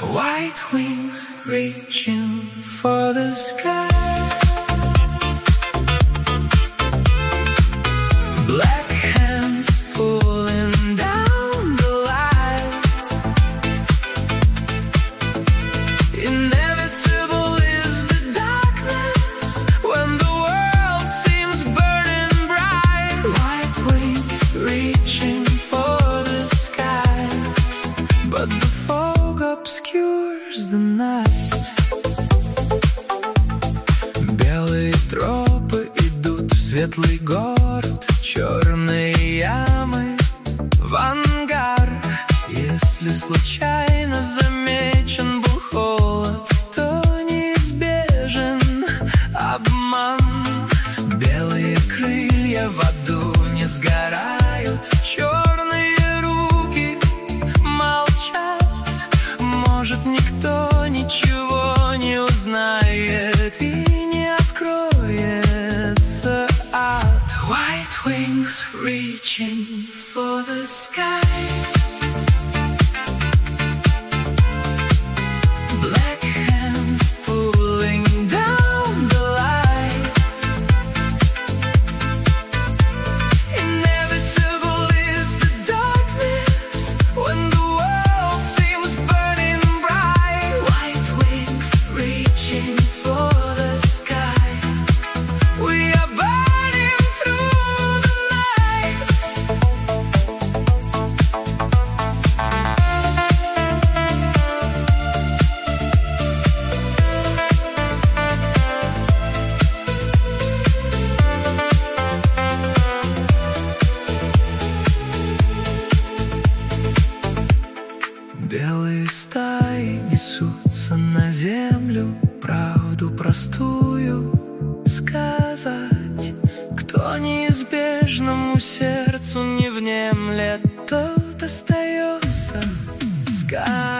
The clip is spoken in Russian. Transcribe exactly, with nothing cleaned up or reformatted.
White wings reaching for the sky. Black hands pulling down the light. Inevitable is the darkness when the world seems burning bright. White wings reaching for the sky, but the fog obscures the night. Белые тропы идут в светлый город, черные ямы в ангар. Если случайно замечен был холод, то неизбежен обман. Белые крылья в аду не сгорают, черные руки молчат. Может, никто ничего не узнает и не откроется ад. White wings reaching for the sky. Black hands pulling down the light. Inevitable is the darkness when the world seems burning bright. White wings reaching for the sky. We are burning through the night. Белые стаи несутся на землю, правду простую сказать. Кто неизбежному сердцу не внемлет, тот остается с